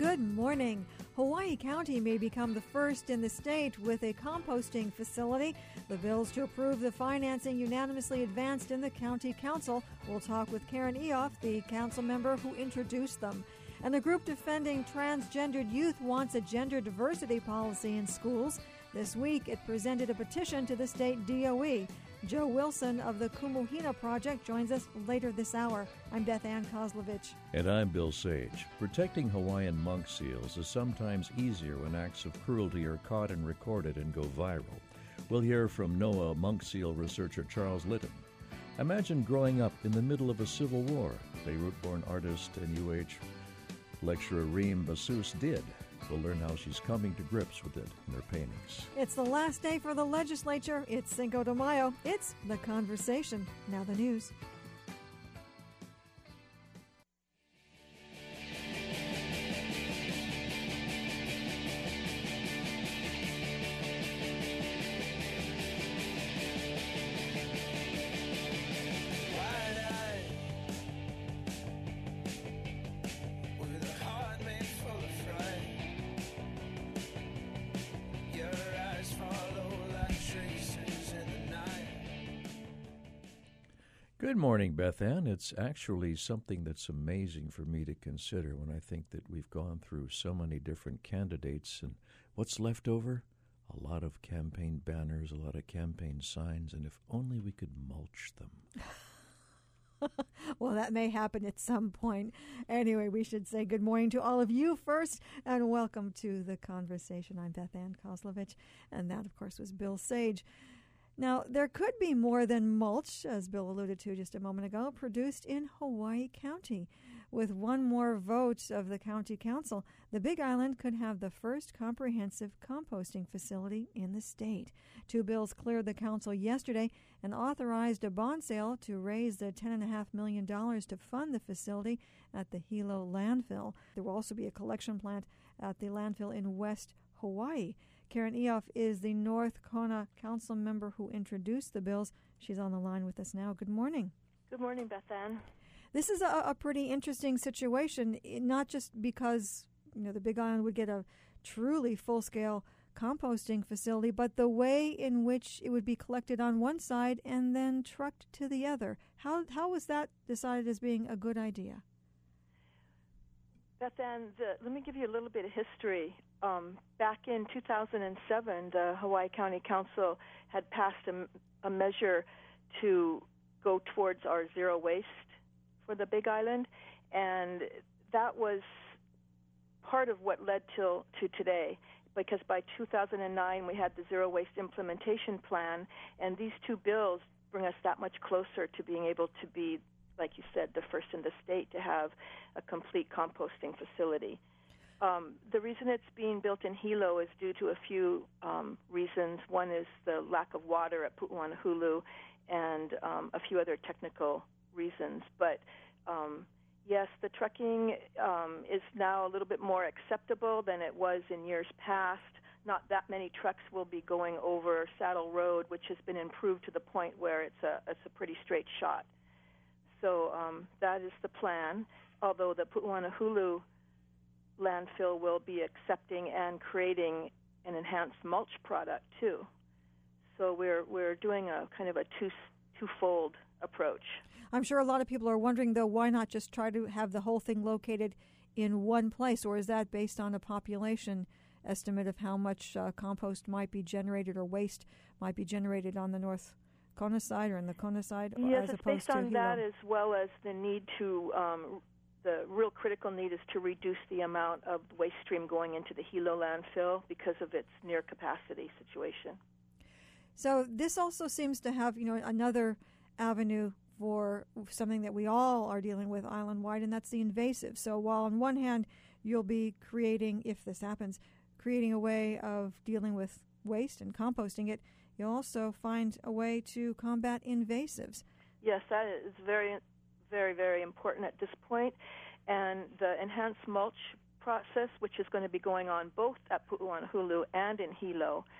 Good morning. Hawaii County may become the first in the state with a composting facility. The bills to approve the financing unanimously advanced in the County Council. We'll talk with Karen Eoff, the council member who introduced them. And the group defending transgendered youth wants a gender diversity policy in schools. This week, it presented a petition to the state DOE. Joe Wilson of the Kumuhina Project joins us later this hour. I'm Beth Ann Kozlovich. And I'm Bill Sage. Protecting Hawaiian monk seals is sometimes easier when acts of cruelty are caught and recorded and go viral. We'll hear from NOAA monk seal researcher Charles Litton. Imagine growing up in the middle of a civil war. Beirut-born artist and UH lecturer Reem Bassus did. We'll learn how she's coming to grips with it in her paintings. It's the last day for the legislature. It's Cinco de Mayo. It's The Conversation. Now the news. Good morning, Beth Ann. It's actually something that's amazing for me to consider when I think that we've gone through so many different candidates, and what's left over? A lot of campaign banners, a lot of campaign signs, and if only we could mulch them. Well, that may happen at some point. Anyway, we should say good morning to all of you first, and welcome to The Conversation. I'm Beth Ann Kozlovich, and that, of course, was Bill Sage. Now, there could be more than mulch, as Bill alluded to just a moment ago, produced in Hawaii County. With one more vote of the County Council, the Big Island could have the first comprehensive composting facility in the state. Two bills cleared the council yesterday and authorized a bond sale to raise the $10.5 million to fund the facility at the Hilo landfill. There will also be a collection plant at the landfill in West Hawaii. Karen Eoff is the North Kona council member who introduced the bills. She's on the line with us now. Good morning. Good morning, Beth Ann. This is a pretty interesting situation, not just because the Big Island would get a truly full-scale composting facility, but the way in which it would be collected on one side and then trucked to the other. How was that decided as being a good idea? Beth Ann, let me give you a little bit of history. Back in 2007, the Hawaii County Council had passed a measure to go towards our zero waste for the Big Island, and that was part of what led to today, because by 2009 we had the zero waste implementation plan, and these two bills bring us that much closer to being able to be, like you said, the first in the state to have a complete composting facility. The reason it's being built in Hilo is due to a few reasons. One is the lack of water at Pu'uanahulu and a few other technical reasons. But yes, the trucking is now a little bit more acceptable than it was in years past. Not that many trucks will be going over Saddle Road, which has been improved to the point where it's a pretty straight shot. So that is the plan, although the Pu'uanahulu landfill will be accepting and creating an enhanced mulch product too. So we're doing a kind of a twofold approach. I'm sure a lot of people are wondering, though, why not just try to have the whole thing located in one place, or is that based on a population estimate of how much compost might be generated or waste might be generated on the North Kona side or in the Kona side? Yes, as it's based on Hilo? that, as well as the need to, the real critical need is to reduce the amount of waste stream going into the Hilo landfill because of its near capacity situation. So this also seems to have, another avenue for something that we all are dealing with island-wide, and that's the invasive. So while on one hand you'll be creating, if this happens, creating a way of dealing with waste and composting it, you'll also find a way to combat invasives. Yes, that is very, very, very important at this point. And the enhanced mulch process, which is going to be going on both at Pu'uanahulu and in Hilo,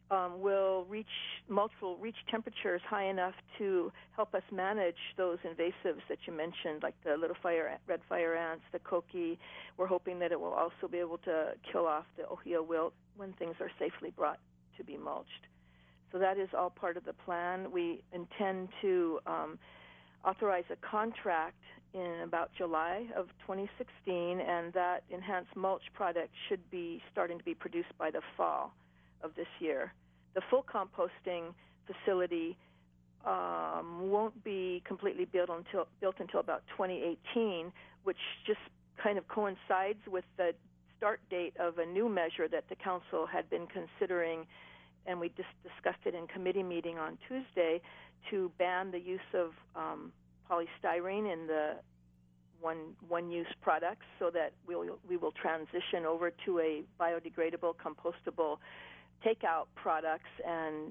mulch will reach temperatures high enough to help us manage those invasives that you mentioned, like the red fire ants, the koki. We're hoping that it will also be able to kill off the ohia wilt when things are safely brought to be mulched. So that is all part of the plan. We intend to authorize a contract in about July of 2016, and that enhanced mulch product should be starting to be produced by the fall of this year. The full composting facility won't be completely built until about 2018, which just kind of coincides with the start date of a new measure that the council had been considering, and we just discussed it in committee meeting on Tuesday, to ban the use of polystyrene in the one-use products, so that we will transition over to a biodegradable, compostable takeout products, and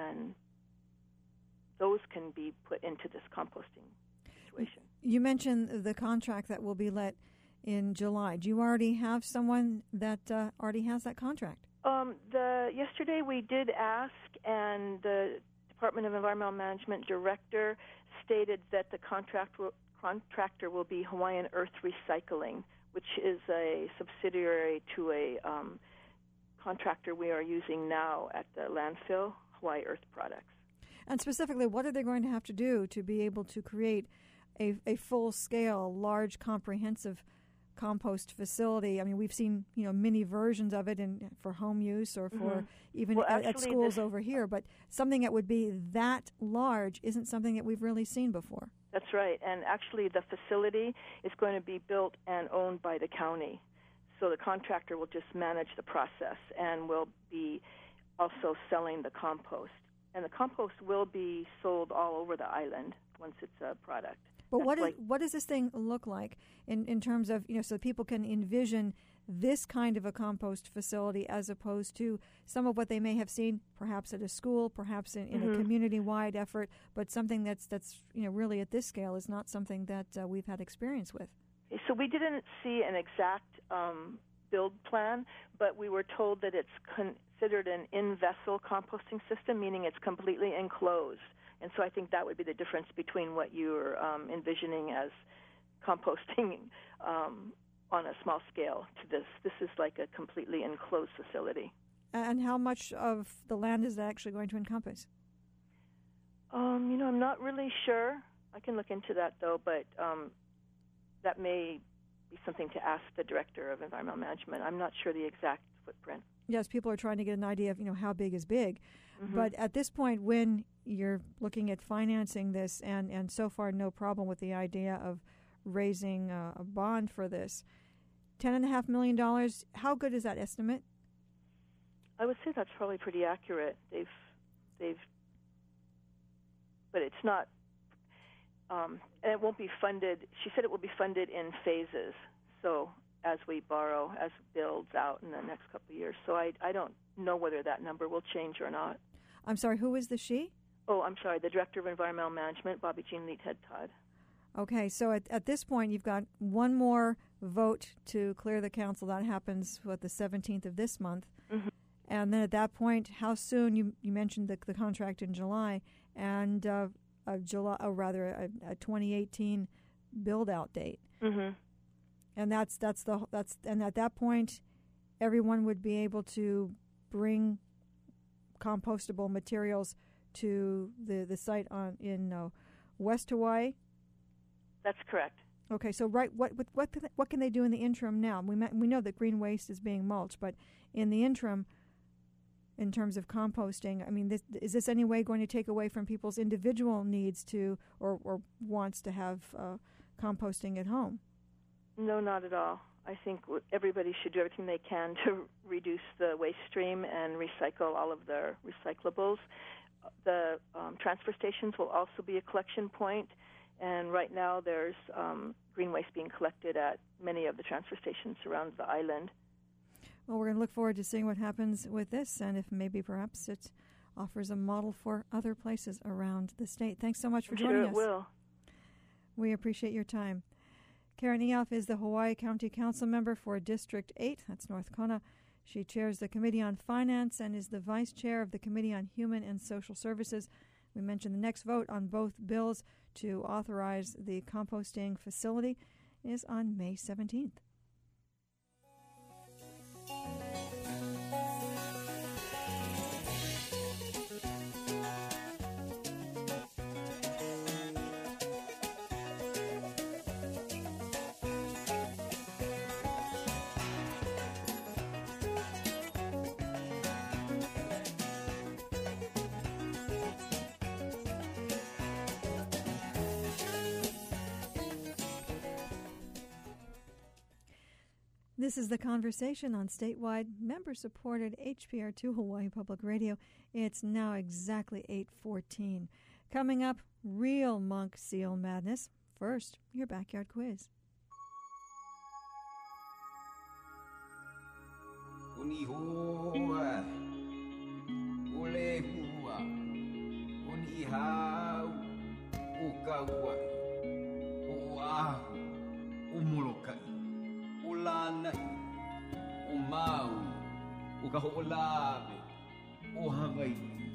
those can be put into this composting situation. You mentioned the contract that will be let in July. Do you already have someone that already has that contract? Yesterday we did ask, and the Department of Environmental Management director stated that the contractor will be Hawaiian Earth Recycling, which is a subsidiary to a contractor we are using now at the landfill, Hawaii Earth Products. And specifically, what are they going to have to do to be able to create a full-scale, large, comprehensive compost facility? I mean, we've seen many versions of it for home use or for even at schools over here, but something that would be that large isn't something that we've really seen before. That's right, and actually the facility is going to be built and owned by the county. So the contractor will just manage the process and will be also selling the compost. And the compost will be sold all over the island once it's a product. But what does this thing look like in terms of, so people can envision this kind of a compost facility as opposed to some of what they may have seen perhaps at a school, perhaps in a community-wide effort, but something that's really at this scale is not something that we've had experience with. So we didn't see an exact build plan, but we were told that it's considered an in-vessel composting system, meaning it's completely enclosed. And so I think that would be the difference between what you're envisioning as composting on a small scale to this. This is like a completely enclosed facility. And how much of the land is that actually going to encompass? I'm not really sure. I can look into that, though, but that may be something to ask the Director of Environmental Management. I'm not sure the exact footprint. Yes, people are trying to get an idea of, how big is big. But at this point, when you're looking at financing this, and so far no problem with the idea of raising a bond for this, $10.5 million, how good is that estimate? I would say that's probably pretty accurate. They've, but it's not, and it won't be funded. She said it will be funded in phases. So as we borrow, as it builds out in the next couple of years. So I don't know whether that number will change or not. I'm sorry, who is the she? Oh, I'm sorry, the Director of Environmental Management, Bobby Jean Leathead Todd. Okay, so at this point, you've got one more vote to clear the council. That happens, the 17th of this month. And then at that point, how soon, you mentioned the contract in July, and a 2018 build-out date. And that's and at that point, everyone would be able to bring compostable materials to the site in West Hawaii. That's correct. Okay, so what can they do in the interim now? We know that green waste is being mulched, but in the interim, in terms of composting, I mean, is this any way going to take away from people's individual needs to or wants to have composting at home? No, not at all. I think everybody should do everything they can to reduce the waste stream and recycle all of their recyclables. The transfer stations will also be a collection point, and right now there's green waste being collected at many of the transfer stations around the island. Well, we're going to look forward to seeing what happens with this, and if maybe perhaps it offers a model for other places around the state. Thanks so much for joining us. Sure it will. We appreciate your time. Karen Eoff is the Hawaii County Council member for District 8, that's North Kona. She chairs the Committee on Finance and is the vice chair of the Committee on Human and Social Services. We mentioned the next vote on both bills to authorize the composting facility is on May 17th. This is The Conversation on statewide, member-supported HPR2 Hawaii Public Radio. It's now exactly 8:14. Coming up, real monk seal madness. First, your backyard quiz. Unihoa, ulehua, unihau, ukaua, uahu, umulukai. Ulanai, umau, ukaho'olabe, ohagai.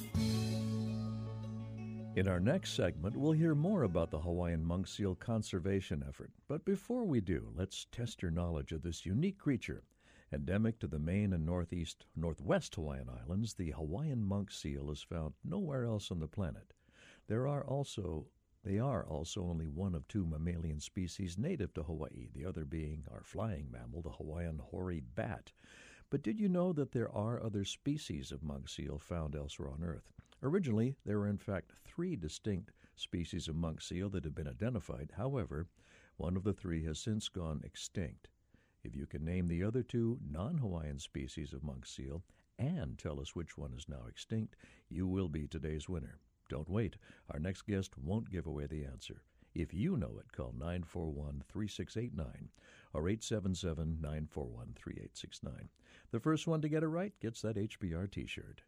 In our next segment, we'll hear more about the Hawaiian monk seal conservation effort. But before we do, let's test your knowledge of this unique creature. Endemic to the main and northwest Hawaiian Islands, the Hawaiian monk seal is found nowhere else on the planet. They are also only one of two mammalian species native to Hawaii, the other being our flying mammal, the Hawaiian hoary bat. But did you know that there are other species of monk seal found elsewhere on Earth? Originally, there were in fact 3 distinct species of monk seal that have been identified. However, one of the 3 has since gone extinct. If you can name the other 2 non-Hawaiian species of monk seal and tell us which one is now extinct, you will be today's winner. Don't wait. Our next guest won't give away the answer. If you know it, call 941-3689 or 877-941-3869. The first one to get it right gets that HPR T-shirt.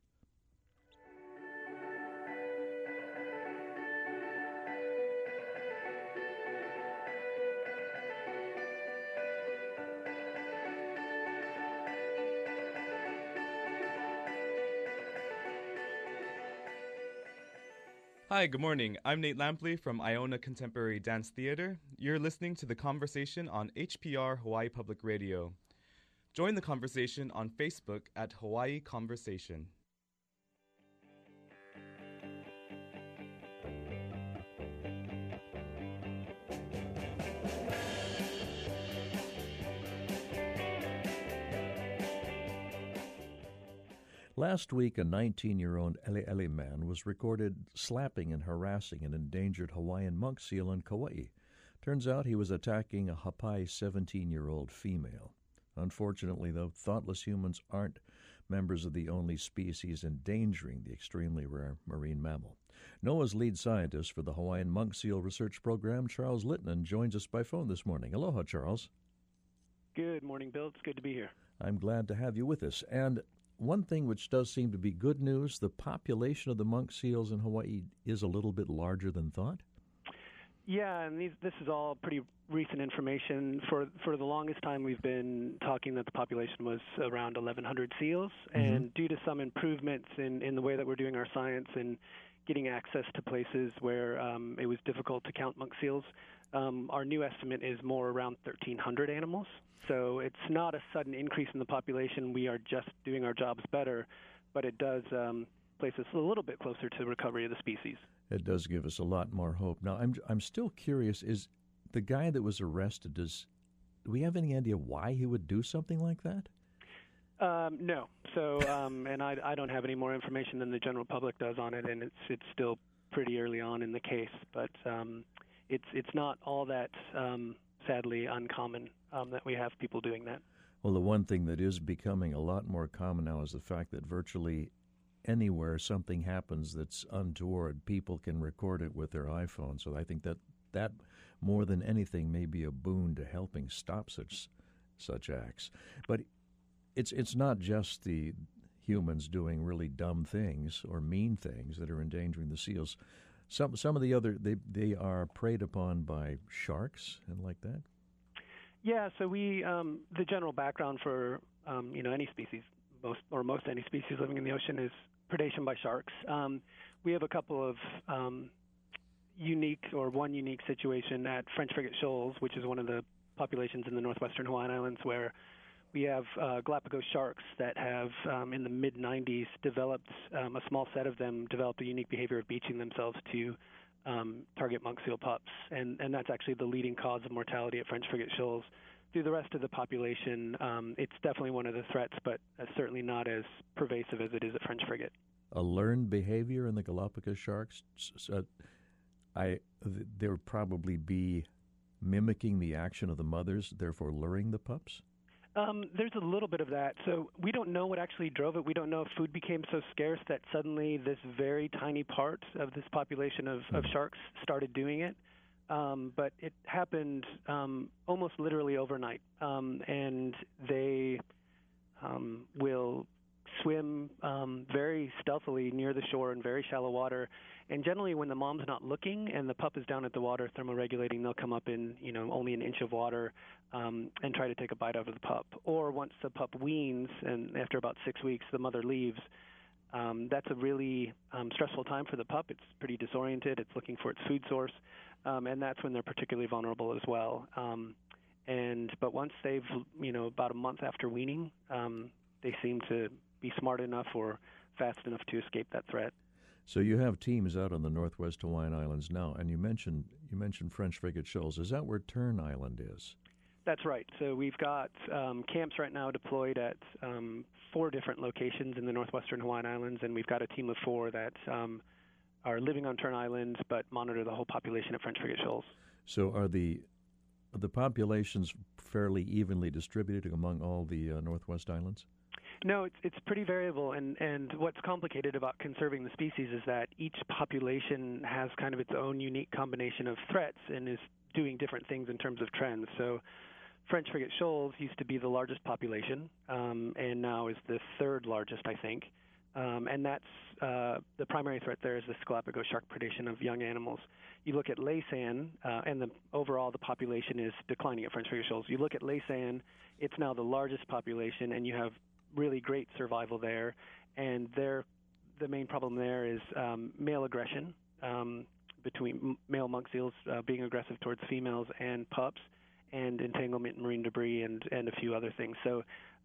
Hi, good morning. I'm Nate Lampley from Iona Contemporary Dance Theater. You're listening to The Conversation on HPR Hawaii Public Radio. Join the conversation on Facebook at Hawaii Conversation. Last week, a 19-year-old Ele man was recorded slapping and harassing an endangered Hawaiian monk seal on Kauai. Turns out he was attacking a Hapai 17-year-old female. Unfortunately, though, thoughtless humans aren't members of the only species endangering the extremely rare marine mammal. NOAA's lead scientist for the Hawaiian Monk Seal Research Program, Charles Littman, joins us by phone this morning. Aloha, Charles. Good morning, Bill. It's good to be here. I'm glad to have you with us. And one thing which does seem to be good news, the population of the monk seals in Hawaii is a little bit larger than thought. Yeah, and this is all pretty recent information. For the longest time, we've been talking that the population was around 1,100 seals, and due to some improvements in the way that we're doing our science and getting access to places where it was difficult to count monk seals, our new estimate is more around 1,300 animals. So it's not a sudden increase in the population. We are just doing our jobs better, but it does place us a little bit closer to recovery of the species. It does give us a lot more hope. Now, I'm still curious, is the guy that was arrested, do we have any idea why he would do something like that? No. So, and I don't have any more information than the general public does on it, and it's still pretty early on in the case. But it's not all that sadly uncommon that we have people doing that. Well, the one thing that is becoming a lot more common now is the fact that virtually anywhere something happens that's untoward, people can record it with their iPhone. So I think that more than anything may be a boon to helping stop such acts. But it's not just the humans doing really dumb things or mean things that are endangering the seals. Some of the other, they are preyed upon by sharks and like that? Yeah, so we the general background for any species, most any species living in the ocean, is predation by sharks. We have a couple of one unique situation at French Frigate Shoals, which is one of the populations in the northwestern Hawaiian Islands, where we have Galapagos sharks that have, in the mid-90s, developed, a small set of them developed a unique behavior of beaching themselves to target monk seal pups. And that's actually the leading cause of mortality at French Frigate Shoals. Through the rest of the population, it's definitely one of the threats, but certainly not as pervasive as it is at French Frigate. A learned behavior in the Galapagos sharks? They would probably be mimicking the action of the mothers, therefore luring the pups? There's a little bit of that. So we don't know what actually drove it. We don't know if food became so scarce that suddenly this very tiny part of this population of sharks started doing it. But it happened almost literally overnight. And they will swim very stealthily near the shore in very shallow water. And generally when the mom's not looking and the pup is down at the water thermoregulating, they'll come up in only an inch of water and try to take a bite out of the pup. Or once the pup weans, and after about 6 weeks the mother leaves, that's a really stressful time for the pup. It's pretty disoriented. It's looking for its food source. And that's when they're particularly vulnerable as well. But once they've, about a month after weaning, they seem to be smart enough or fast enough to escape that threat. So you have teams out on the Northwest Hawaiian Islands now, and you mentioned French Frigate Shoals. Is that where Tern Island is? That's right. So we've got camps right now deployed at 4 different locations in the northwestern Hawaiian Islands, and we've got a team of 4 that are living on Tern Island but monitor the whole population at French Frigate Shoals. So are the populations fairly evenly distributed among all the Northwest Islands? No, it's pretty variable, and what's complicated about conserving the species is that each population has kind of its own unique combination of threats and is doing different things in terms of trends. So French Frigate Shoals used to be the largest population, and now is the 3rd largest, I think. And that's the primary threat there is this Galapagos shark predation of young animals. You look at Laysan, and overall the population is declining at French Frigate Shoals. You look at Laysan, it's now the largest population, and you have really great survival there. And the main problem there is male aggression between male monk seals being aggressive towards females and pups, and entanglement in marine debris and a few other things. So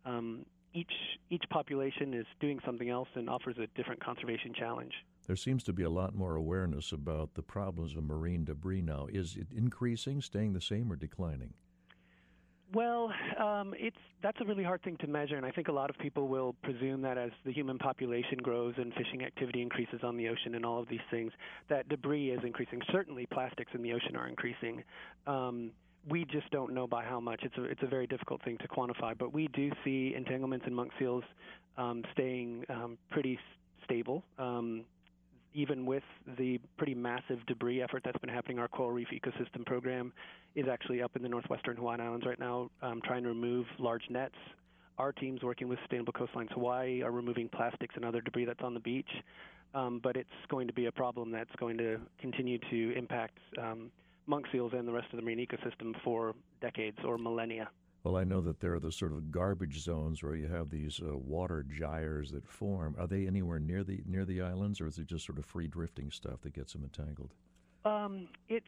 each population is doing something else and offers a different conservation challenge. There seems to be a lot more awareness about the problems of marine debris now. Is it increasing, staying the same, or declining? Well, that's a really hard thing to measure, and I think a lot of people will presume that as the human population grows and fishing activity increases on the ocean and all of these things, that debris is increasing. Certainly plastics in the ocean are increasing. We just don't know by how much. It's a very difficult thing to quantify, but we do see entanglements in monk seals staying pretty stable. Even with the pretty massive debris effort that's been happening, our Coral Reef Ecosystem Program is actually up in the northwestern Hawaiian Islands right now trying to remove large nets. Our teams working with Sustainable Coastlines Hawaii are removing plastics and other debris that's on the beach. But it's going to be a problem that's going to continue to impact monk seals and the rest of the marine ecosystem for decades or millennia. Well, I know that there are the sort of garbage zones where you have these water gyres that form. Are they anywhere near the islands, or is it just sort of free drifting stuff that gets them entangled? It's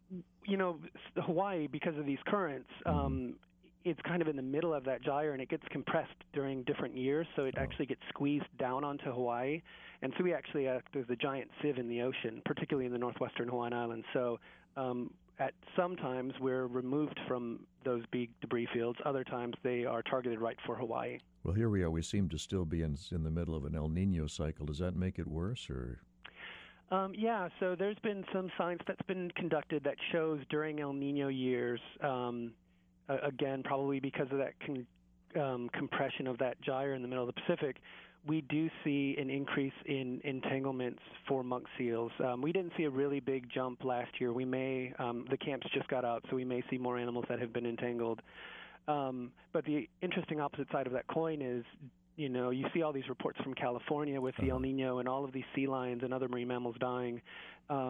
Hawaii, because of these currents, it's kind of in the middle of that gyre, and it gets compressed during different years, so it actually gets squeezed down onto Hawaii. And so we actually act as a giant sieve in the ocean, particularly in the northwestern Hawaiian Islands. So at some times we're removed from those big debris fields. Other times they are targeted right for Hawaii. Well, here we are. We seem to still be in the middle of an El Nino cycle. Does that make it worse, or? Yeah, so there's been some science that's been conducted that shows during El Nino years, again, probably because of that compression of that gyre in the middle of the Pacific, we do see an increase in entanglements for monk seals. We didn't see a really big jump last year. We may, the camps just got out, so we may see more animals that have been entangled. But the interesting opposite side of that coin is, you see all these reports from California with the El Nino and all of these sea lions and other marine mammals dying.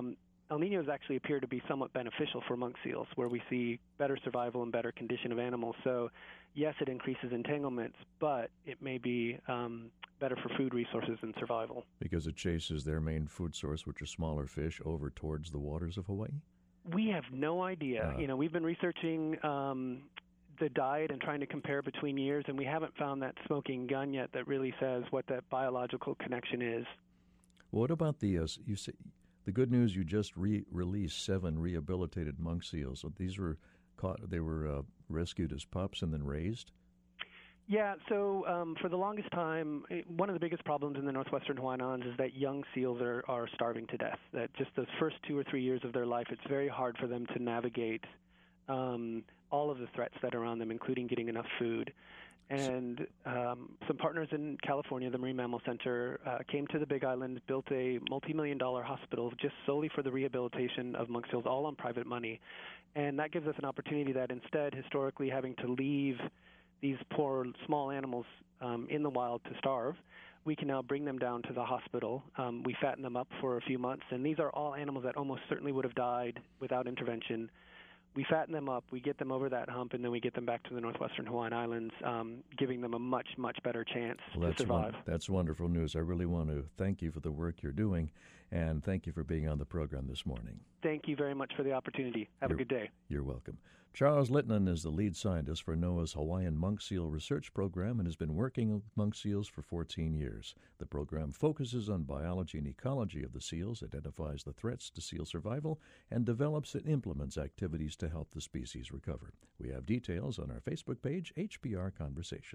El Niños actually appear to be somewhat beneficial for monk seals, where we see better survival and better condition of animals. So, yes, it increases entanglements, but it may be better for food resources and survival. Because it chases their main food source, which are smaller fish, over towards the waters of Hawaii? We have no idea. We've been researching the diet and trying to compare between years, and we haven't found that smoking gun yet that really says what that biological connection is. What about the the good news? You just released 7 rehabilitated monk seals. So these were caught. They were rescued as pups and then raised. Yeah, so for the longest time, one of the biggest problems in the northwestern Hawaiian Islands is that young seals are starving to death. That just those first 2 or 3 years of their life, it's very hard for them to navigate all of the threats that are around them, including getting enough food. And some partners in California, the Marine Mammal Center, came to the Big Island, built a multi-million-dollar hospital just solely for the rehabilitation of monk seals, all on private money. And that gives us an opportunity that instead, historically, having to leave these poor small animals in the wild to starve, we can now bring them down to the hospital. We fatten them up for a few months, and these are all animals that almost certainly would have died without intervention. We fatten them up, we get them over that hump, and then we get them back to the northwestern Hawaiian Islands, giving them a much, much better chance to survive. That's wonderful news. I really want to thank you for the work you're doing, and thank you for being on the program this morning. Thank you very much for the opportunity. Have a good day. You're welcome. Charles Littman is the lead scientist for NOAA's Hawaiian Monk Seal Research Program and has been working with monk seals for 14 years. The program focuses on biology and ecology of the seals, identifies the threats to seal survival, and develops and implements activities to help the species recover. We have details on our Facebook page, HPR Conversation.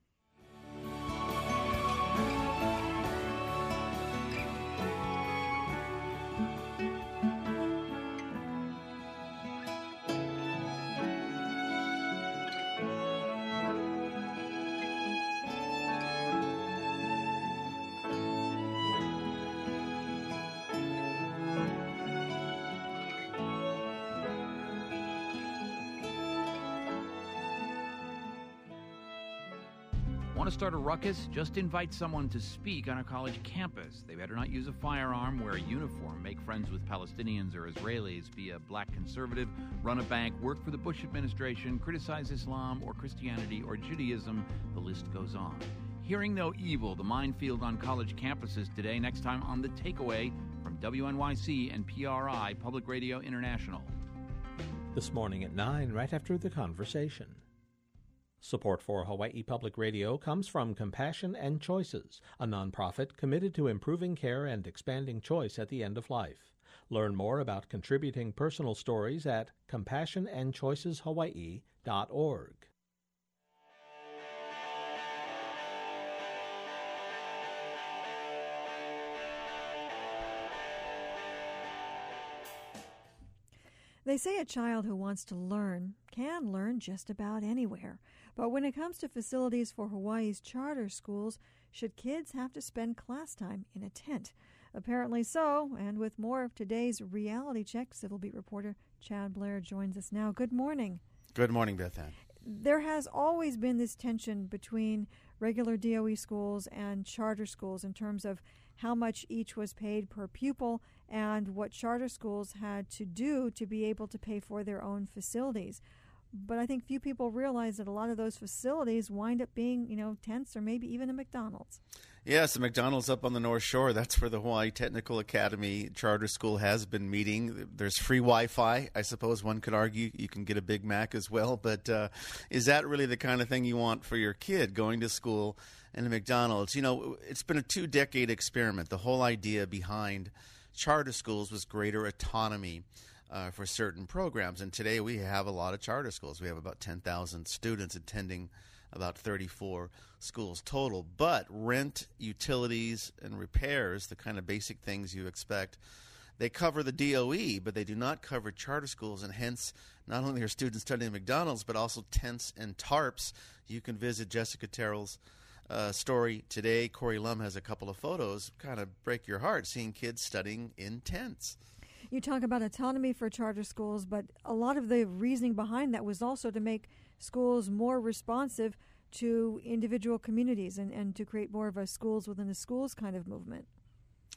Want to start a ruckus? Just invite someone to speak on a college campus. They better not use a firearm, wear a uniform, make friends with Palestinians or Israelis, be a black conservative, run a bank, work for the Bush administration, criticize Islam or Christianity or Judaism. The list goes on. Hearing no evil, the minefield on college campuses today, next time on The Takeaway from WNYC and PRI, Public Radio International. This morning at 9, right after The Conversation. Support for Hawaii Public Radio comes from Compassion and Choices, a nonprofit committed to improving care and expanding choice at the end of life. Learn more about contributing personal stories at compassionandchoiceshawaii.org. They say a child who wants to learn can learn just about anywhere. But when it comes to facilities for Hawaii's charter schools, should kids have to spend class time in a tent? Apparently so, and with more of today's Reality Check, Civil Beat reporter Chad Blair joins us now. Good morning. Good morning, Beth Ann. There has always been this tension between regular DOE schools and charter schools in terms of how much each was paid per pupil and what charter schools had to do to be able to pay for their own facilities. But I think few people realize that a lot of those facilities wind up being, tents or maybe even a McDonald's. Yes, the McDonald's up on the North Shore. That's where the Hawaii Technical Academy Charter School has been meeting. There's free Wi-Fi. I suppose one could argue you can get a Big Mac as well. But is that really the kind of thing you want for your kid, going to school in a McDonald's? It's been a 2-decade experiment. The whole idea behind charter schools was greater autonomy for certain programs. And today we have a lot of charter schools. We have about 10,000 students attending about 34 schools total. But rent, utilities, and repairs, the kind of basic things you expect, they cover the DOE, but they do not cover charter schools. And hence, not only are students studying at McDonald's, but also tents and tarps. You can visit Jessica Terrell's story today. Corey Lum has a couple of photos, kind of break your heart, seeing kids studying in tents. You talk about autonomy for charter schools, but a lot of the reasoning behind that was also to make schools more responsive to individual communities and to create more of a schools within the schools kind of movement.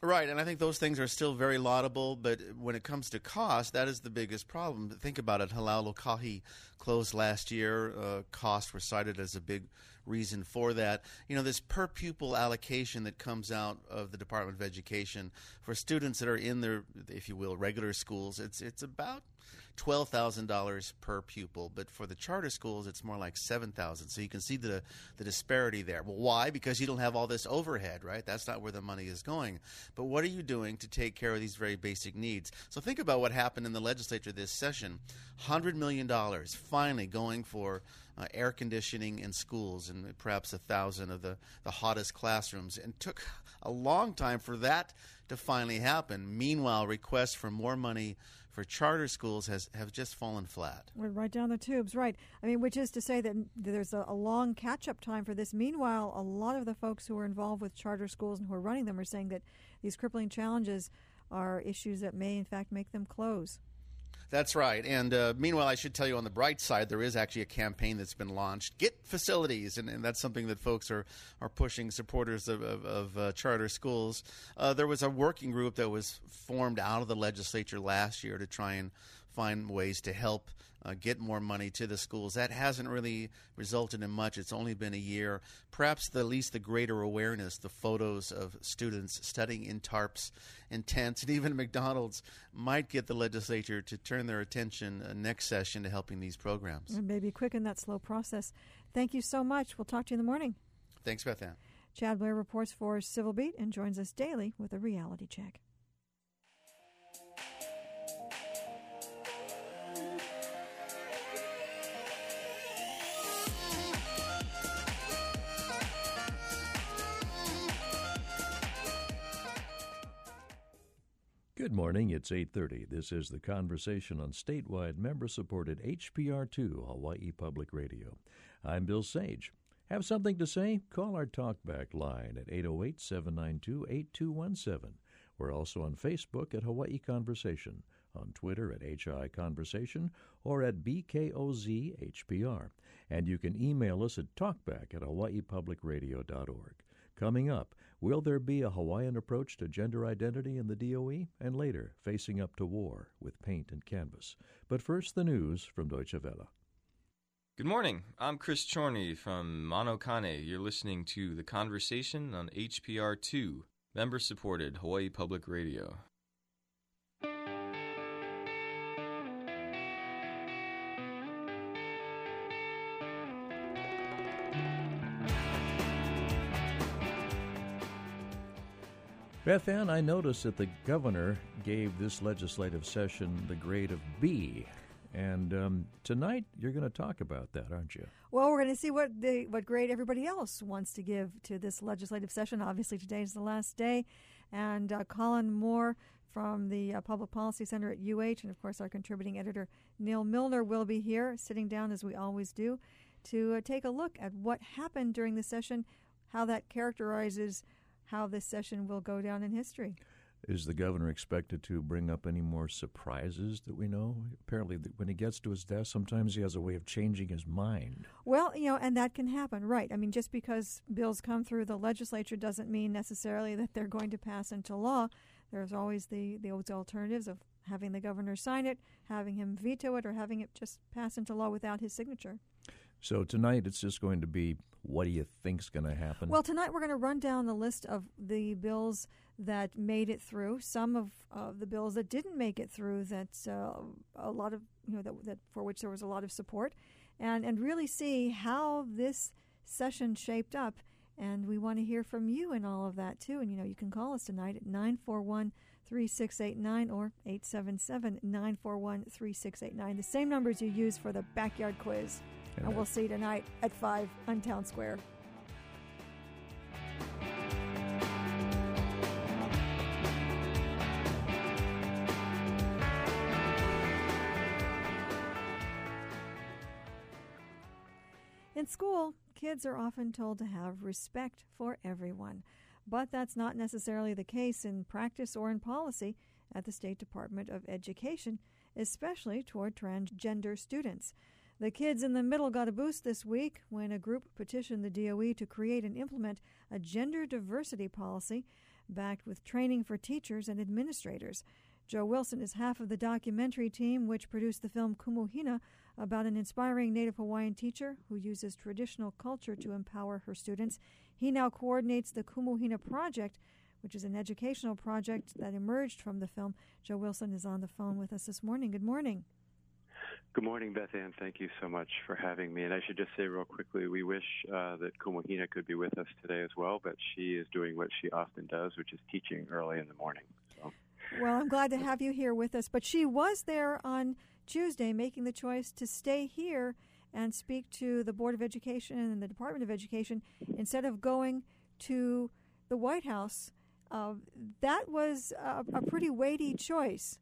Right, and I think those things are still very laudable, but when it comes to cost, that is the biggest problem. Think about it. Halal Okahi closed last year. Costs were cited as a big reason for that. You know, this per pupil allocation that comes out of the Department of Education for students that are in their, if you will, regular schools, it's about $12,000 per pupil, but for the charter schools, it's more like $7,000. So you can see the disparity there. Well, why? Because you don't have all this overhead, right? That's not where the money is going. But what are you doing to take care of these very basic needs? So think about what happened in the legislature this session. $100 million finally going for air conditioning in schools and perhaps 1,000 of the hottest classrooms. And took a long time for that to finally happen. Meanwhile, requests for more money for charter schools have just fallen flat. We're right down the tubes, right. I mean, which is to say that there's a long catch-up time for this. Meanwhile, a lot of the folks who are involved with charter schools and who are running them are saying that these crippling challenges are issues that may, in fact, make them close. That's right. And meanwhile, I should tell you on the bright side, there is actually a campaign that's been launched, Get Facilities, and that's something that folks are pushing, supporters of charter schools. There was a working group that was formed out of the legislature last year to try and find ways to help get more money to the schools. That hasn't really resulted in much. It's only been a year. Perhaps at least the greater awareness, the photos of students studying in tarps and tents, and even McDonald's might get the legislature to turn their attention next session to helping these programs. And maybe quicken that slow process. Thank you so much. We'll talk to you in the morning. Thanks, Beth Ann. Chad Blair reports for Civil Beat and joins us daily with a reality check. Good morning, it's 8:30. This is The Conversation on statewide member-supported HPR2 Hawaii Public Radio. I'm Bill Sage. Have something to say? Call our talkback line at 808-792-8217. We're also on Facebook at Hawaii Conversation, on Twitter at HI Conversation, or at BKOZHPR. And you can email us at talkback@hawaiipublicradio.org. Coming up, will there be a Hawaiian approach to gender identity in the DOE? And later, facing up to war with paint and canvas. But first, the news from Deutsche Welle. Good morning. I'm Chris Chorney from Manokane. You're listening to The Conversation on HPR2, member-supported Hawaii Public Radio. Beth Ann, I noticed that the governor gave this legislative session the grade of B. And tonight you're going to talk about that, aren't you? Well, we're going to see what grade everybody else wants to give to this legislative session. Obviously, today is the last day. And Colin Moore from the Public Policy Center at UH, and of course our contributing editor Neil Milner will be here, sitting down as we always do, to take a look at what happened during the session, how that characterizes how this session will go down in history. Is the governor expected to bring up any more surprises that we know? Apparently, when he gets to his desk, sometimes he has a way of changing his mind. Well, and that can happen, right. I mean, just because bills come through the legislature doesn't mean necessarily that they're going to pass into law. There's always the alternatives of having the governor sign it, having him veto it, or having it just pass into law without his signature. So tonight it's just going to be, what do you think's going to happen? Well, tonight we're going to run down the list of the bills that made it through, some of the bills that didn't make it through, that a lot of, that for which there was a lot of support, and really see how this session shaped up. And we want to hear from you in all of that, too. And, you can call us tonight at 941-3689 or 877-941-3689, the same numbers you use for the backyard quiz. And we'll see you tonight at 5 on Town Square. In school, kids are often told to have respect for everyone. But that's not necessarily the case in practice or in policy at the State Department of Education, especially toward transgender students. The kids in the middle got a boost this week when a group petitioned the DOE to create and implement a gender diversity policy. backed with training for teachers and administrators. Joe Wilson is half of the documentary team which produced the film Kumuhina, about an inspiring Native Hawaiian teacher who uses traditional culture to empower her students. He now coordinates the Kumuhina Project, which is an educational project that emerged from the film. Joe Wilson is on the phone with us this morning. Good morning. Good morning, Beth Ann. Thank you so much for having me. And I should just say real quickly, we wish that Kumuhina could be with us today as well, but she is doing what she often does, which is teaching early in the morning. So. Well, I'm glad to have you here with us. But she was there on Tuesday making the choice to stay here and speak to the Board of Education and the Department of Education instead of going to the White House. That was a pretty weighty choice.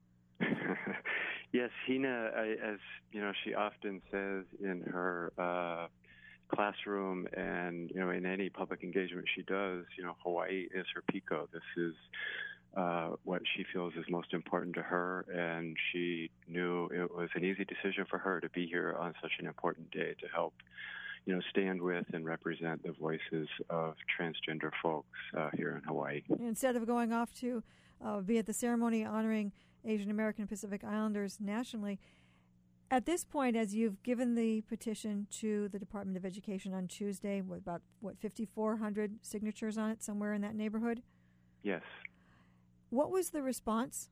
Yes, Hina, as you know, she often says in her classroom and in any public engagement she does, Hawaii is her Pico. This is what she feels is most important to her, and she knew it was an easy decision for her to be here on such an important day to help, stand with and represent the voices of transgender folks here in Hawaii. Instead of going off to be at the ceremony honoring Asian American and Pacific Islanders nationally, at this point, as you've given the petition to the Department of Education on Tuesday, with about 5,400 signatures on it, somewhere in that neighborhood? Yes. What was the response?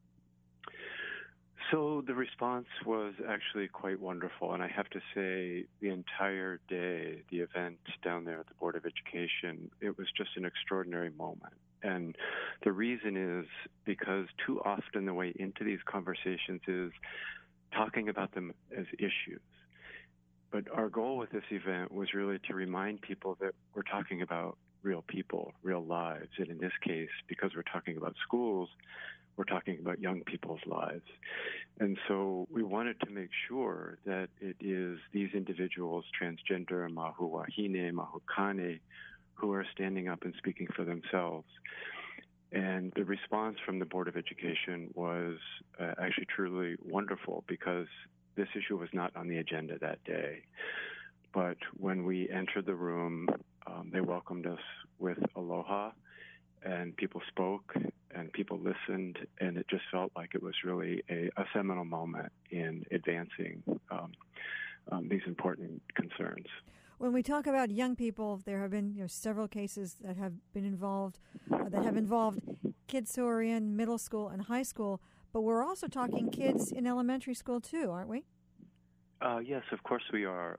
So the response was actually quite wonderful, and I have to say the entire day, the event down there at the Board of Education, it was just an extraordinary moment. And the reason is because too often the way into these conversations is talking about them as issues. But our goal with this event was really to remind people that we're talking about real people, real lives. And in this case, because we're talking about schools, we're talking about young people's lives. And so we wanted to make sure that it is these individuals, transgender, mahu wahine, mahu kane, who are standing up and speaking for themselves. And the response from the Board of Education was actually truly wonderful, because this issue was not on the agenda that day. But when we entered the room, they welcomed us with aloha, and people spoke and people listened, and it just felt like it was really a seminal moment in advancing these important concerns. When we talk about young people, there have been several cases that have been involved, kids who are in middle school and high school, but we're also talking kids in elementary school too, aren't we? Yes, of course we are.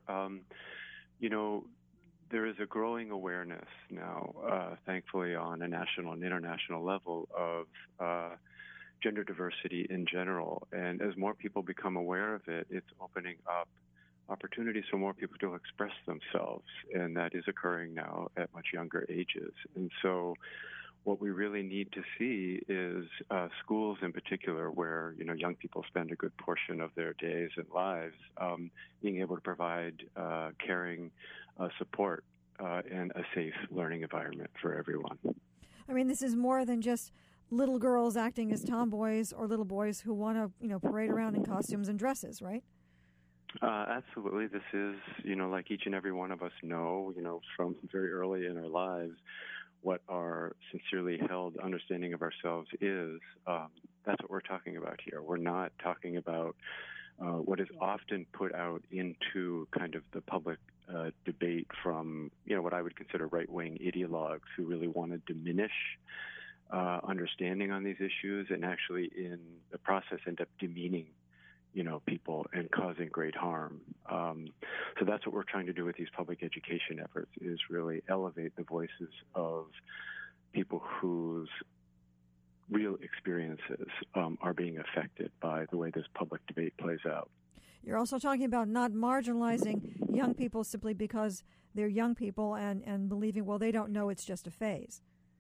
There is a growing awareness now, thankfully, on a national and international level of gender diversity in general. And as more people become aware of it, it's opening up opportunities for more people to express themselves, and that is occurring now at much younger ages. And so what we really need to see is schools in particular, where young people spend a good portion of their days and lives, being able to provide caring support and a safe learning environment for everyone. I mean, this is more than just little girls acting as tomboys or little boys who want to parade around in costumes and dresses, right? Absolutely. This is, like each and every one of us know, from very early in our lives, what our sincerely held understanding of ourselves is. That's what we're talking about here. We're not talking about what is often put out into kind of the public debate from, what I would consider right-wing ideologues who really want to diminish understanding on these issues and actually in the process end up demeaning people and causing great harm. So that's what we're trying to do with these public education efforts, is really elevate the voices of people whose real experiences are being affected by the way this public debate plays out. You're also talking about not marginalizing young people simply because they're young people and believing, well, they don't know, it's just a phase.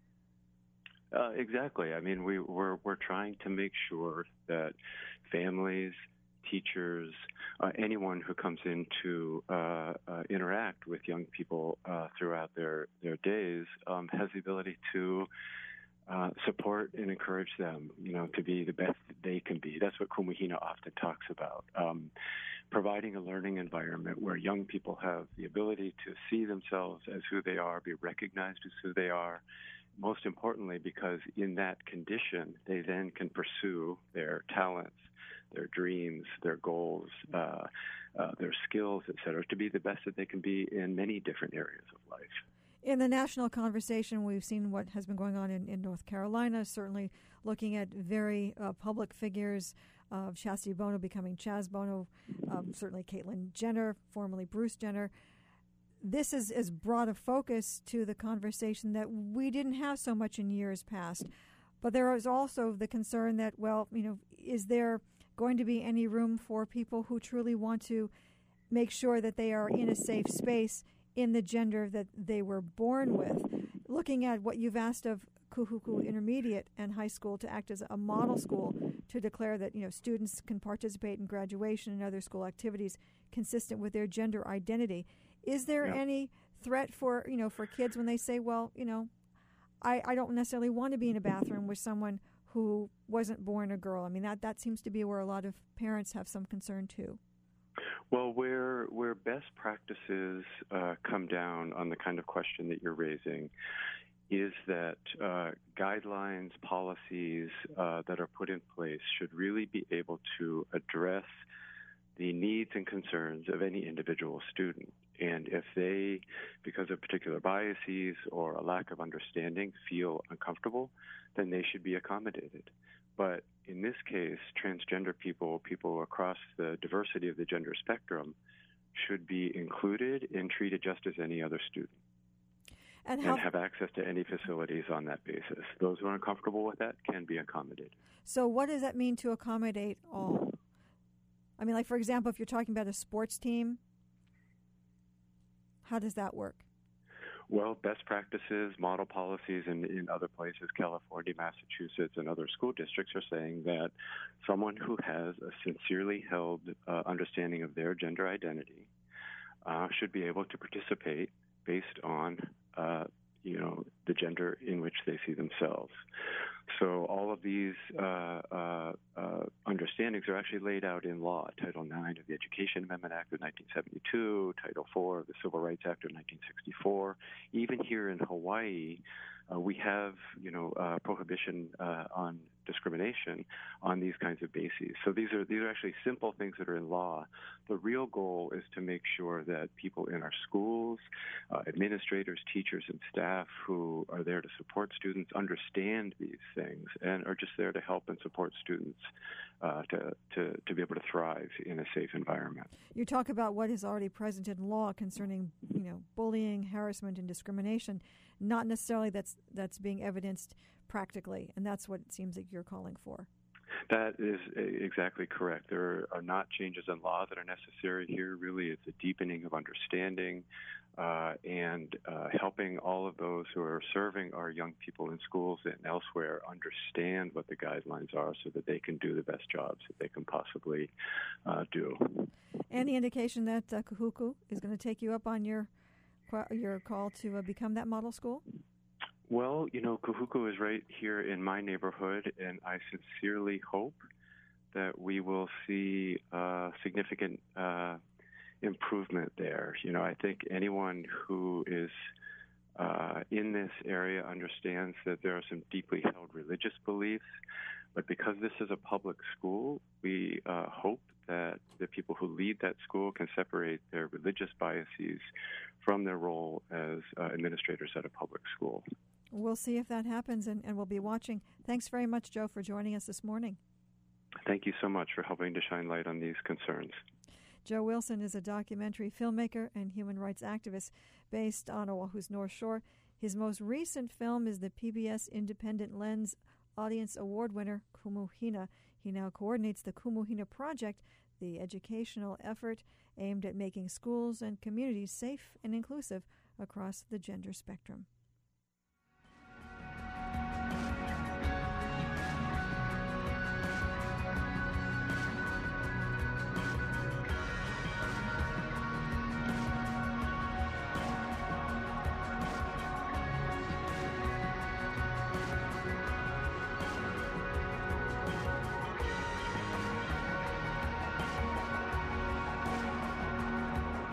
Exactly. I mean, we're trying to make sure that families, teachers, anyone who comes in to interact with young people throughout their days has the ability to support and encourage them, to be the best they can be. That's what Kumuhina often talks about. Providing a learning environment where young people have the ability to see themselves as who they are, be recognized as who they are, most importantly, because in that condition, they then can pursue their talents, their dreams, their goals, their skills, et cetera, to be the best that they can be in many different areas of life. In the national conversation, we've seen what has been going on in North Carolina, certainly looking at very public figures of Chastity Bono becoming Chaz Bono, certainly Caitlyn Jenner, formerly Bruce Jenner. This has brought a focus to the conversation that we didn't have so much in years past. But there is also the concern that, well, is there going to be any room for people who truly want to make sure that they are in a safe space in the gender that they were born with? Looking at what you've asked of Kahuku Intermediate and High School to act as a model school to declare that students can participate in graduation and other school activities consistent with their gender identity. Is there any threat for for kids when they say, well, I don't necessarily want to be in a bathroom with someone who wasn't born a girl? I mean, that seems to be where a lot of parents have some concern too. Well, where best practices come down on the kind of question that you're raising is that guidelines, policies that are put in place should really be able to address the needs and concerns of any individual student. And if they, because of particular biases or a lack of understanding, feel uncomfortable, then they should be accommodated. But in this case, transgender people across the diversity of the gender spectrum, should be included and treated just as any other student. And have access to any facilities on that basis. Those who are uncomfortable with that can be accommodated. So what does that mean to accommodate all? I mean, like, for example, if you're talking about a sports team, how does that work? Well, best practices, model policies in other places, California, Massachusetts, and other school districts are saying that someone who has a sincerely held understanding of their gender identity should be able to participate based on the gender in which they see themselves. So all of these understandings are actually laid out in law. Title IX of the Education Amendment Act of 1972, Title IV of the Civil Rights Act of 1964. Even here in Hawaii, we have, prohibition on discrimination on these kinds of bases. So these are actually simple things that are in law. The real goal is to make sure that people in our schools, administrators, teachers, and staff who are there to support students understand these things and are just there to help and support students to be able to thrive in a safe environment. You talk about what is already present in law concerning, bullying, harassment, and discrimination, not necessarily that's being evidenced practically, and that's what it seems like you're calling for. That is exactly correct. There are not changes in law that are necessary here. Really, it's a deepening of understanding and helping all of those who are serving our young people in schools and elsewhere understand what the guidelines are so that they can do the best jobs that they can possibly do. Any indication that Kahuku is going to take you up on your call to become that model school? Well, Kahuku is right here in my neighborhood, and I sincerely hope that we will see significant improvement there. I think anyone who is in this area understands that there are some deeply held religious beliefs, but because this is a public school, we hope that the people who lead that school can separate their religious biases from their role as administrators at a public school. We'll see if that happens, and we'll be watching. Thanks very much, Joe, for joining us this morning. Thank you so much for helping to shine light on these concerns. Joe Wilson is a documentary filmmaker and human rights activist based on Oahu's North Shore. His most recent film is the PBS Independent Lens Audience Award winner, Kumuhina. He now coordinates the Kumuhina Project, the educational effort aimed at making schools and communities safe and inclusive across the gender spectrum.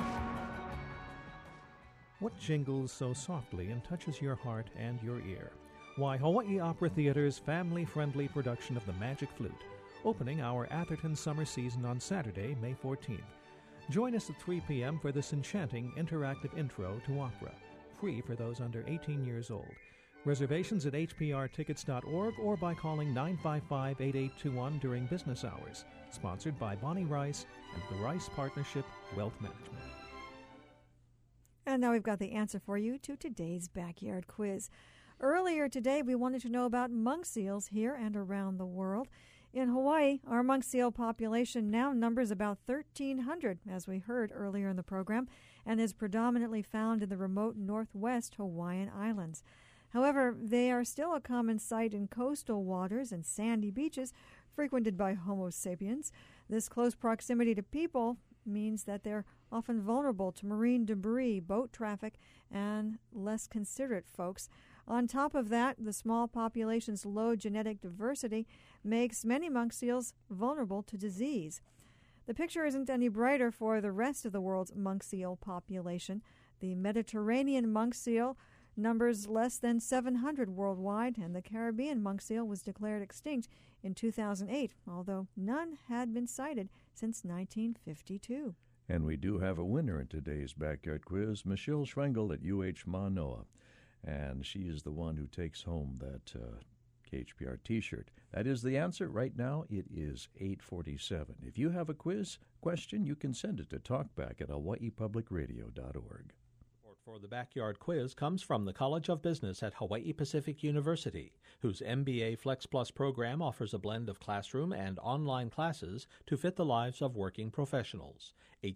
What jingles so softly and touches your heart and your ear? why Hawaii Opera Theater's family-friendly production of The Magic Flute, opening our Atherton summer season on Saturday, May 14th. Join us at 3 p.m. for this enchanting interactive intro to opera, free for those under 18 years old. Reservations at hprtickets.org or by calling 955-8821 during business hours. Sponsored by Bonnie Rice and the Rice Partnership Wealth Management. And now we've got the answer for you to today's backyard quiz. Earlier today, we wanted to know about monk seals here and around the world. In Hawaii, our monk seal population now numbers about 1,300, as we heard earlier in the program, and is predominantly found in the remote northwest Hawaiian Islands. However, they are still a common sight in coastal waters and sandy beaches frequented by Homo sapiens. This close proximity to people means that they're often vulnerable to marine debris, boat traffic, and less considerate folks. On top of that, the small population's low genetic diversity makes many monk seals vulnerable to disease. The picture isn't any brighter for the rest of the world's monk seal population. The Mediterranean monk seal numbers less than 700 worldwide, and the Caribbean monk seal was declared extinct in 2008, although none had been sighted since 1952. And we do have a winner in today's Backyard Quiz, Michelle Schwengel at UH Manoa. And she is the one who takes home that KHPR T-shirt. That is the answer. Right now, it is 8:47. If you have a quiz question, you can send it to talkback@hawaiipublicradio.org. For the Backyard Quiz comes from the College of Business at Hawaii Pacific University, whose MBA Flex Plus program offers a blend of classroom and online classes to fit the lives of working professionals.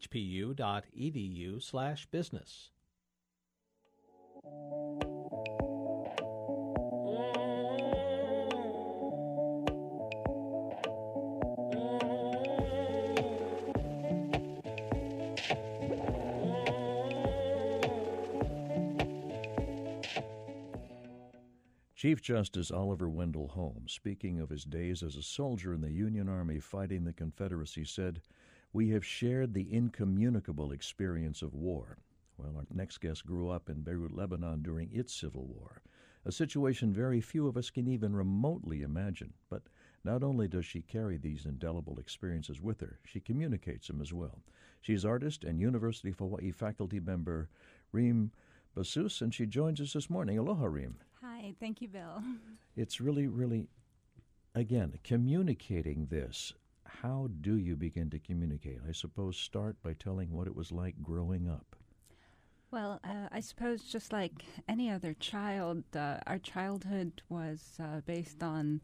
hpu.edu/business. Chief Justice Oliver Wendell Holmes, speaking of his days as a soldier in the Union Army fighting the Confederacy, said, "We have shared the incommunicable experience of war." Well, our next guest grew up in Beirut, Lebanon during its civil war, a situation very few of us can even remotely imagine. But not only does she carry these indelible experiences with her, she communicates them as well. She's artist and University of Hawaii faculty member Reem Basus, and she joins us this morning. Aloha, Reem. Hi, thank you, Bill. It's really, again, communicating this. How do you begin to communicate? I suppose start by telling what it was like growing up. Well, I suppose just like any other child, our childhood was based on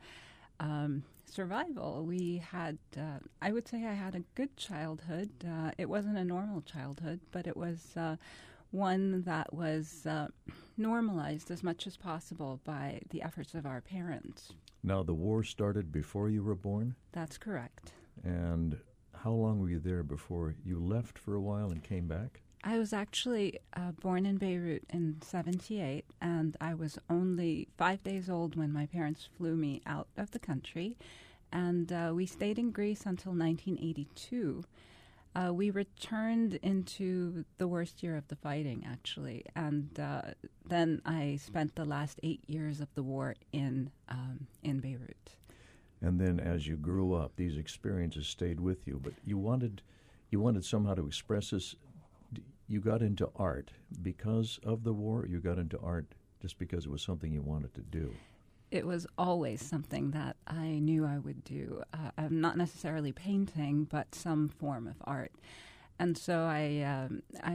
survival. We had, I would say I had a good childhood. It wasn't a normal childhood, but it was one that was normalized as much as possible by the efforts of our parents. Now, the war started before you were born? That's correct. And how long were you there before you left for a while and came back? I was actually born in Beirut in 1978, and I was only 5 days old when my parents flew me out of the country, and we stayed in Greece until 1982. We returned into the worst year of the fighting, actually, and then I spent the last 8 years of the war in Beirut. And then as you grew up, these experiences stayed with you, but you wanted somehow to express this. You got into art because of the war, or you got into art just because it was something you wanted to do? It was always something that I knew I would do. Not necessarily painting, but some form of art. And so I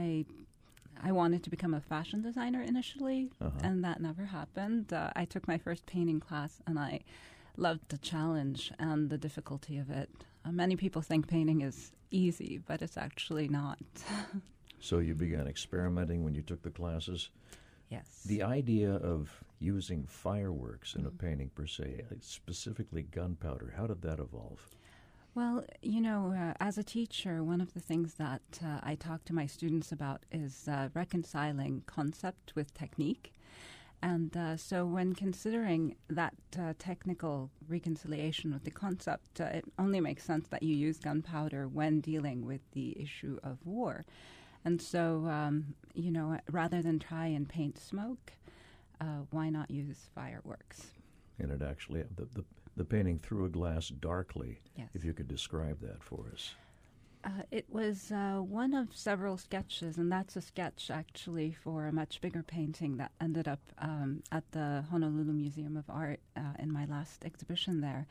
wanted to become a fashion designer initially, and that never happened. I took my first painting class, and I loved the challenge and the difficulty of it. Many people think painting is easy, but it's actually not. So you began experimenting when you took the classes? Yes. The idea of using fireworks in a painting per se, specifically gunpowder, how did that evolve? Well, as a teacher, one of the things that I talk to my students about is reconciling concept with technique. And so when considering that technical reconciliation with the concept, it only makes sense that you use gunpowder when dealing with the issue of war. And so, rather than try and paint smoke, why not use fireworks? And it actually, the painting Through a Glass Darkly, yes. If you could describe that for us. It was one of several sketches, and that's a sketch actually for a much bigger painting that ended up at the Honolulu Museum of Art in my last exhibition there.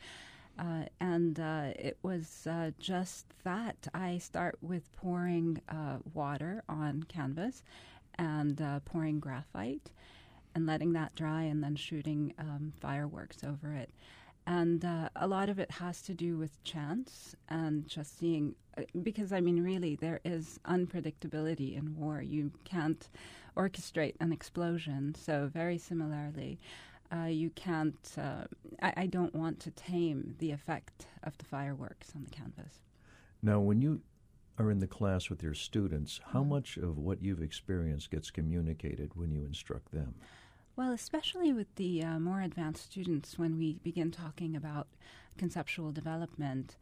And it was just that. I start with pouring water on canvas and pouring graphite and letting that dry and then shooting fireworks over it. And a lot of it has to do with chance and just seeing, because, I mean, really, there is unpredictability in war. You can't orchestrate an explosion. So very similarly, you can't, I don't want to tame the effect of the fireworks on the canvas. Now, when you are in the class with your students, how much of what you've experienced gets communicated when you instruct them? Well, especially with the more advanced students, when we begin talking about conceptual development,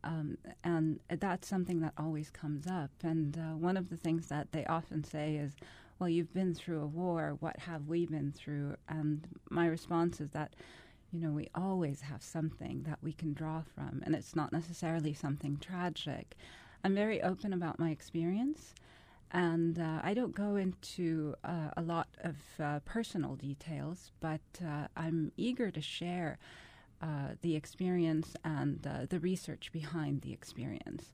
and that's something that always comes up. And one of the things that they often say is, well, you've been through a war, what have we been through? And my response is that, you know, we always have something that we can draw from, and it's not necessarily something tragic. I'm very open about my experience. And I don't go into a lot of personal details, but I'm eager to share the experience and the research behind the experience.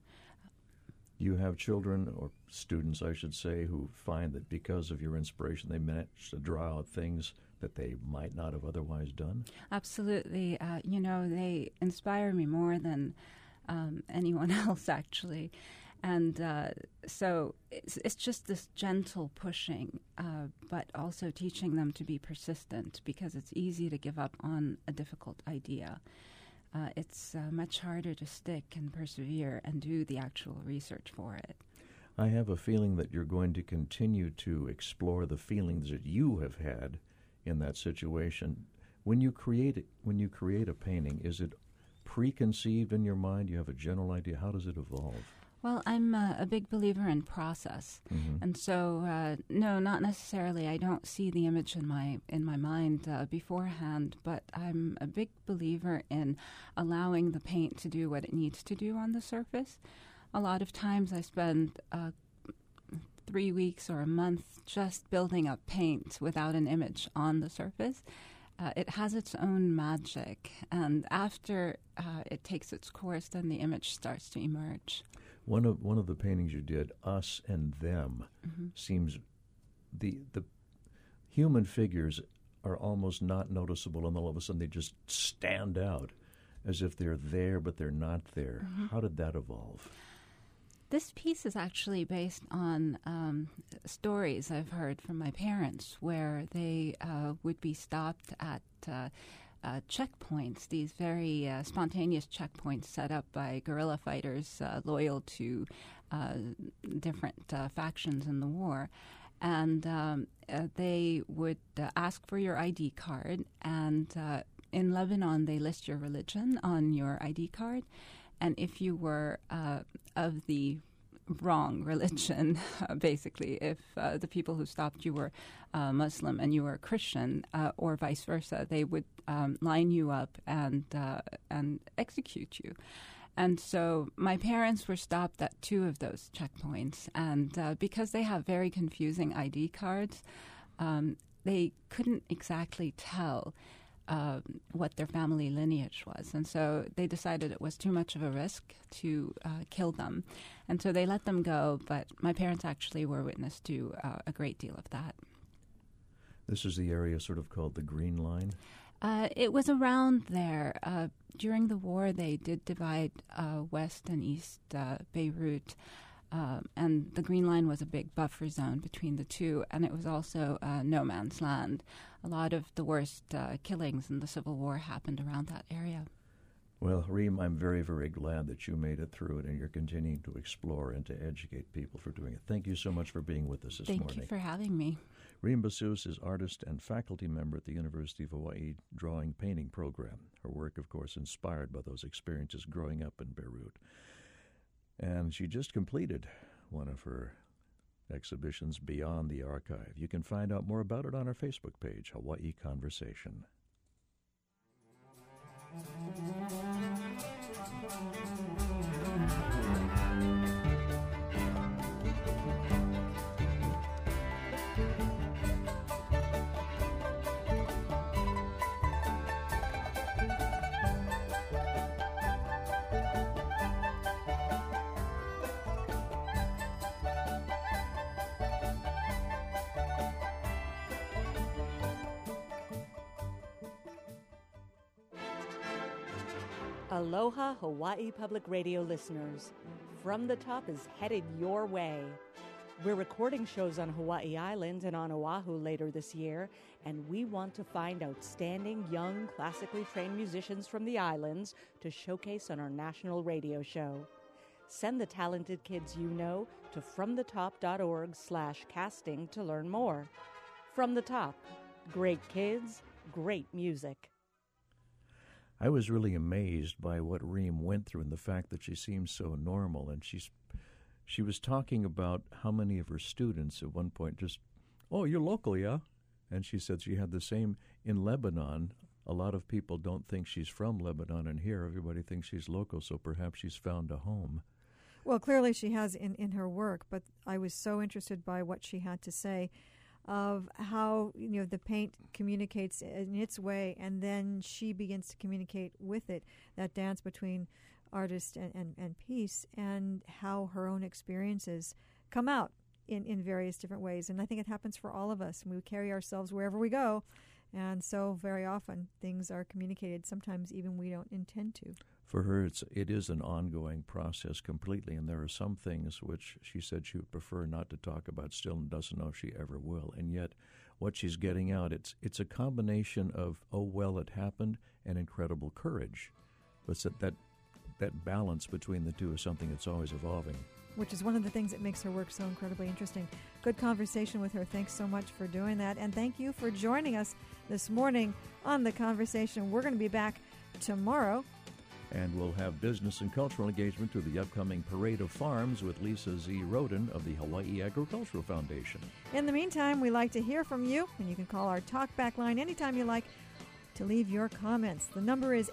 You have children, or students, I should say, who find that because of your inspiration, they manage to draw out things that they might not have otherwise done? Absolutely. You know, they inspire me more than anyone else, actually. And so it's just this gentle pushing, but also teaching them to be persistent, because it's easy to give up on a difficult idea. It's much harder to stick and persevere and do the actual research for it. I have a feeling that you're going to continue to explore the feelings that you have had in that situation. When you create a painting, is it preconceived in your mind? You have a general idea? How does it evolve? Well, I'm a big believer in process, and so no, not necessarily. I don't see the image in my mind beforehand, but I'm a big believer in allowing the paint to do what it needs to do on the surface. A lot of times, I spend 3 weeks or a month just building up paint without an image on the surface. It has its own magic, and after it takes its course, then the image starts to emerge. One of the paintings you did, Us and Them, seems the human figures are almost not noticeable, and all of a sudden they just stand out as if they're there, but they're not there. How did that evolve? This piece is actually based on stories I've heard from my parents, where they would be stopped at checkpoints, these very spontaneous checkpoints set up by guerrilla fighters loyal to different factions in the war. And they would ask for your ID card, and in Lebanon they list your religion on your ID card. And if you were of the wrong religion, basically, if the people who stopped you were Muslim and you were a Christian, or vice versa, they would line you up and execute you. And so my parents were stopped at 2 of those checkpoints, and because they have very confusing ID cards, they couldn't exactly tell what their family lineage was. And so they decided it was too much of a risk to kill them. And so they let them go, but my parents actually were witness to a great deal of that. This is the area sort of called the Green Line? It was around there. During the war, they did divide West and East Beirut, and the Green Line was a big buffer zone between the two, and it was also no man's land. A lot of the worst killings in the Civil War happened around that area. Well, Reem, I'm very, very glad that you made it through it, and you're continuing to explore and to educate people for doing it. Thank you so much for being with us this morning. Thank you for having me. Reem Bassus is artist and faculty member at the University of Hawaii Drawing Painting Program. Her work, of course, inspired by those experiences growing up in Beirut. And she just completed one of her exhibitions beyond the archive. You can find out more about it on our Facebook page, Hawaii Conversation. Aloha Hawaii Public Radio listeners. From the Top is headed your way. We're recording shows on Hawaii Island and on Oahu later this year, and we want to find outstanding young classically trained musicians from the islands to showcase on our national radio show. Send the talented kids you know to fromthetop.org/casting to learn more. From the Top, great kids, great music. I was really amazed by what Reem went through and the fact that she seems so normal. And she was talking about how many of her students at one point just, "Oh, you're local, yeah?" And she said she had the same in Lebanon. A lot of people don't think she's from Lebanon, and here everybody thinks she's local, so perhaps she's found a home. Well, clearly she has in her work, but I was so interested by what she had to say of how the paint communicates in its way, and then she begins to communicate with it, that dance between artist and piece, and how her own experiences come out in various different ways. And I think it happens for all of us. We carry ourselves wherever we go, and so very often things are communicated, sometimes even we don't intend to. For her, it is an ongoing process completely, and there are some things which she said she would prefer not to talk about still and doesn't know if she ever will. And yet what she's getting out, it's a combination of, oh, well, it happened, and incredible courage. But that balance between the two is something that's always evolving. Which is one of the things that makes her work so incredibly interesting. Good conversation with her. Thanks so much for doing that. And thank you for joining us this morning on The Conversation. We're going to be back tomorrow. And we'll have business and cultural engagement to the upcoming Parade of Farms with Lisa Z. Roden of the Hawaii Agricultural Foundation. In the meantime, we like to hear from you, and you can call our talkback line anytime you like to leave your comments. The number is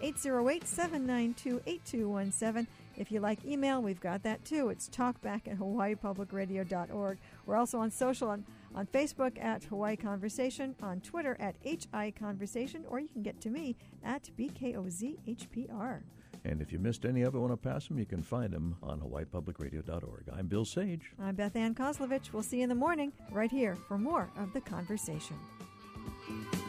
808-792-8217. If you like email, we've got that too. It's talkback@hawaiipublicradio.org. We're also on social on Facebook at Hawaii Conversation, on Twitter at HI Conversation, or you can get to me at BKOZHPR. And if you missed any of it, want to pass them, you can find them on hawaiipublicradio.org. I'm Bill Sage. I'm Beth Ann Kozlovich. We'll see you in the morning right here for more of The Conversation.